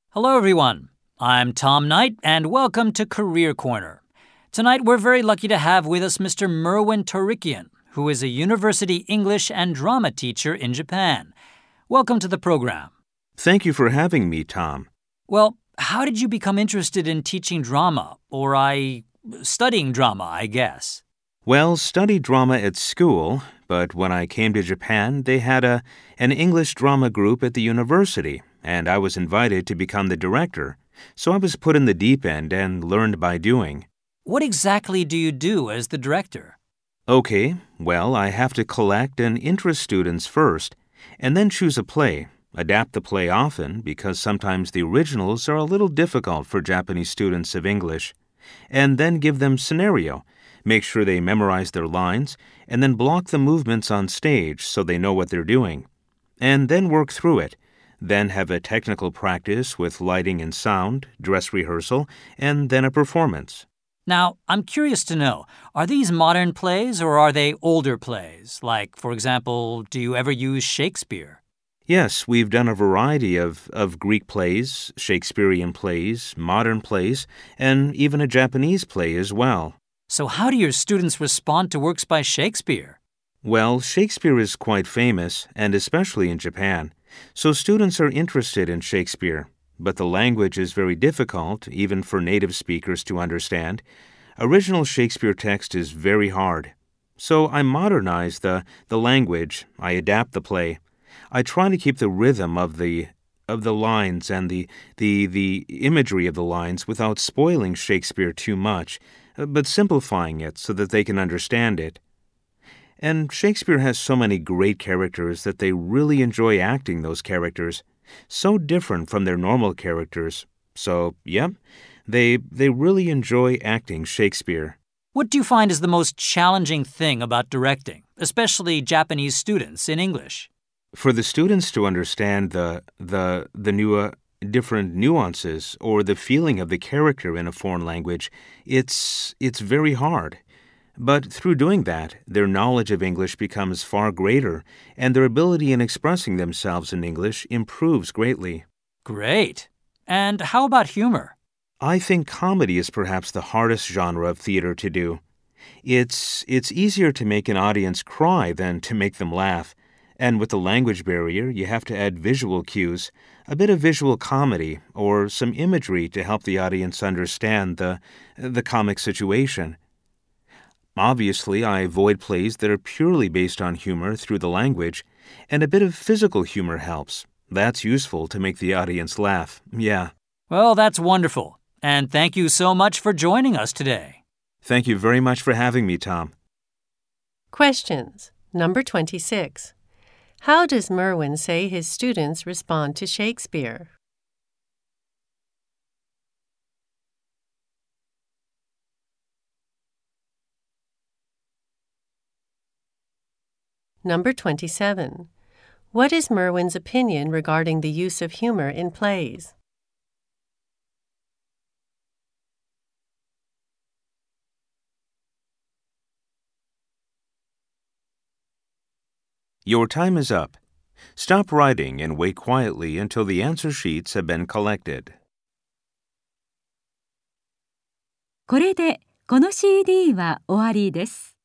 Hello, everyone. I'm Tom Knight, and welcome to Career Corner. Tonight, we're very lucky to have with us Mr. Merwin Torikian, who is a university English and drama teacher in Japan. Welcome to the program. Thank you for having me, Tom. Well, how did you become interested in teaching drama, or studying drama, I guess? Well, studied drama at school, but when I came to Japan, they had an English drama group at the university, and I was invited to become the director, so I was put in the deep end and learned by doing. What exactly do you do as the director? Okay, well, I have to collect and interest students first, and then choose a play. Adapt the play often because sometimes the originals are a little difficult for Japanese students of English. And then give them scenario, make sure they memorize their lines, and then block the movements on stage so they know what they're doing. And then work through it. Then have a technical practice with lighting and sound, dress rehearsal, and then a performance. Now, I'm curious to know, are these modern plays or are they older plays? Like, for example, do you ever use Shakespeare? Yes, we've done a variety of Greek plays, Shakespearean plays, modern plays, and even a Japanese play as well. So how do your students respond to works by Shakespeare? Well, Shakespeare is quite famous, and especially in Japan, so students are interested in Shakespeare. But the language is very difficult, even for native speakers to understand. Original Shakespeare text is very hard. So I modernize the language, I adapt the play. I try to keep the rhythm of the lines and the imagery of the lines without spoiling Shakespeare too much, but simplifying it so that they can understand it. And Shakespeare has so many great characters that they really enjoy acting those characters, so different from their normal characters. So, yep, they really enjoy acting Shakespeare. What do you find is the most challenging thing about directing, especially Japanese students in English? For the students to understand the new different nuances or the feeling of the character in a foreign language, it's very hard. But through doing that, their knowledge of English becomes far greater, and their ability in expressing themselves in English improves greatly. Great. And how about humor? I think comedy is perhaps the hardest genre of theater to do. It's easier to make an audience cry than to make them laugh. And with the language barrier, you have to add visual cues, a bit of visual comedy, or some imagery to help the audience understand the comic situation. Obviously, I avoid plays that are purely based on humor through the language, and a bit of physical humor helps. That's useful to make the audience laugh, yeah. Well, that's wonderful. And thank you so much for joining us today. Thank you very much for having me, Tom. Questions. Number 26. How does Merwin say his students respond to Shakespeare? Number 27. What is Merwin's opinion regarding the use of humor in plays? Your time is up. Stop writing and wait quietly until the answer sheets have been collected. これでこの CD は終わりです。